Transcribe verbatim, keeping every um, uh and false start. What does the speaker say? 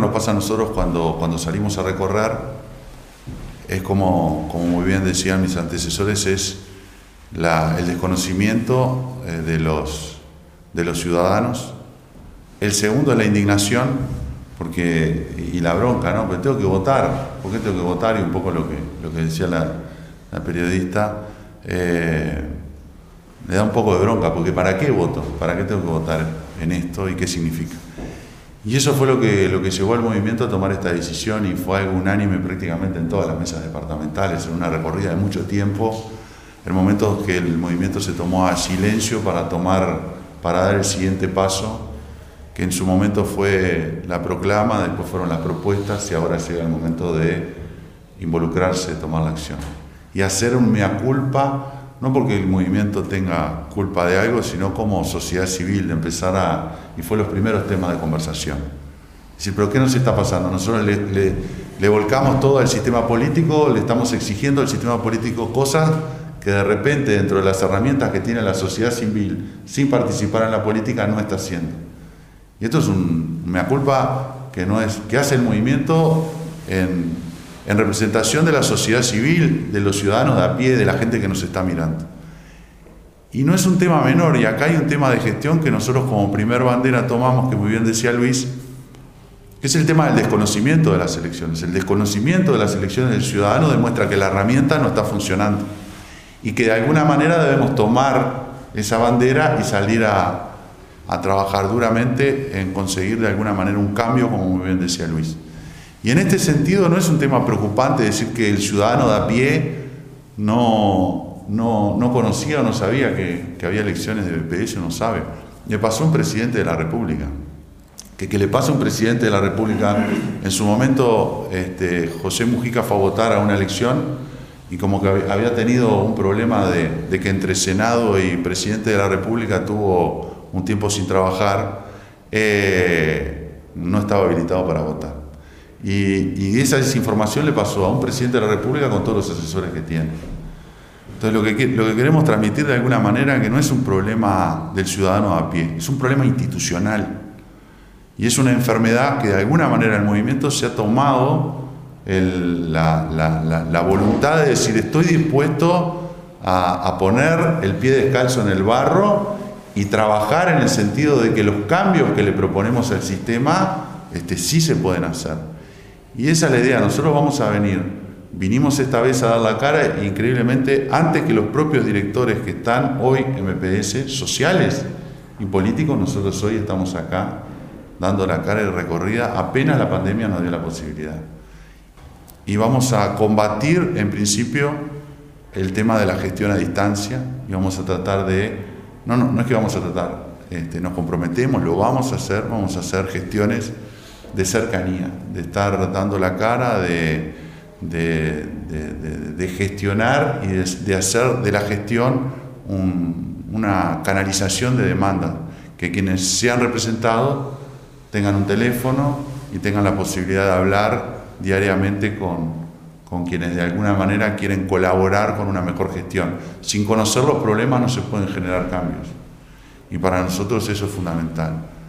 que nos pasa a nosotros cuando, cuando salimos a recorrer es como, como muy bien decían mis antecesores, es la, el desconocimiento eh, de, los, de los ciudadanos. El segundo es la indignación porque, y la bronca, ¿no? Pero tengo que votar, ¿por qué tengo que votar? Y un poco lo que, lo que decía la, la periodista, eh, me da un poco de bronca, porque ¿para qué voto? ¿Para qué tengo que votar en esto y qué significa? Y eso fue lo que, lo que llevó al movimiento a tomar esta decisión, y fue algo unánime prácticamente en todas las mesas departamentales, en una recorrida de mucho tiempo, en momentos que el movimiento se tomó a silencio para tomar, para dar el siguiente paso, que en su momento fue la proclama, después fueron las propuestas y ahora llega el momento de involucrarse, de tomar la acción. Y hacer un mea culpa, no porque el movimiento tenga culpa de algo, sino como sociedad civil, de empezar a... y fue los primeros temas de conversación. Es decir, ¿pero qué nos está pasando? Nosotros le, le, le volcamos todo al sistema político, le estamos exigiendo al sistema político cosas que de repente dentro de las herramientas que tiene la sociedad civil, sin participar en la política, no está haciendo. Y esto es un mea culpa que, no es, que hace el movimiento en... en representación de la sociedad civil, de los ciudadanos de a pie, de la gente que nos está mirando. Y no es un tema menor, y acá hay un tema de gestión que nosotros como primer bandera tomamos, que muy bien decía Luis, que es el tema del desconocimiento de las elecciones. El desconocimiento de las elecciones del ciudadano demuestra que la herramienta no está funcionando, y que de alguna manera debemos tomar esa bandera y salir a, a trabajar duramente en conseguir de alguna manera un cambio, como muy bien decía Luis. Y en este sentido no es un tema preocupante decir que el ciudadano de a pie no, no, no conocía o no sabía que, que había elecciones de B P S, no sabe. Le pasó a un presidente de la República. Que, que le pase a un presidente de la República, en su momento este, José Mujica fue a votar a una elección y como que había tenido un problema de, de que entre Senado y presidente de la República tuvo un tiempo sin trabajar, eh, no estaba habilitado para votar. Y, y esa desinformación le pasó a un presidente de la República con todos los asesores que tiene. Entonces lo que, lo que queremos transmitir de alguna manera es que no es un problema del ciudadano a pie, es un problema institucional. Y es una enfermedad que de alguna manera el movimiento se ha tomado el, la, la, la, la voluntad de decir estoy dispuesto a, a poner el pie descalzo en el barro y trabajar en el sentido de que los cambios que le proponemos al sistema este, sí se pueden hacer. Y esa es la idea, nosotros vamos a venir, vinimos esta vez a dar la cara, e increíblemente, antes que los propios directores que están hoy en M P S, sociales y políticos, nosotros hoy estamos acá dando la cara y recorrida, apenas la pandemia nos dio la posibilidad. Y vamos a combatir, en principio, el tema de la gestión a distancia, y vamos a tratar de, no, no, no es que vamos a tratar, este, nos comprometemos, lo vamos a hacer, vamos a hacer gestiones de cercanía, de estar dando la cara, de, de, de, de, de gestionar y de, de hacer de la gestión un, una canalización de demanda, que quienes sean representados tengan un teléfono y tengan la posibilidad de hablar diariamente con, con quienes de alguna manera quieren colaborar con una mejor gestión. Sin conocer los problemas no se pueden generar cambios, y para nosotros eso es fundamental.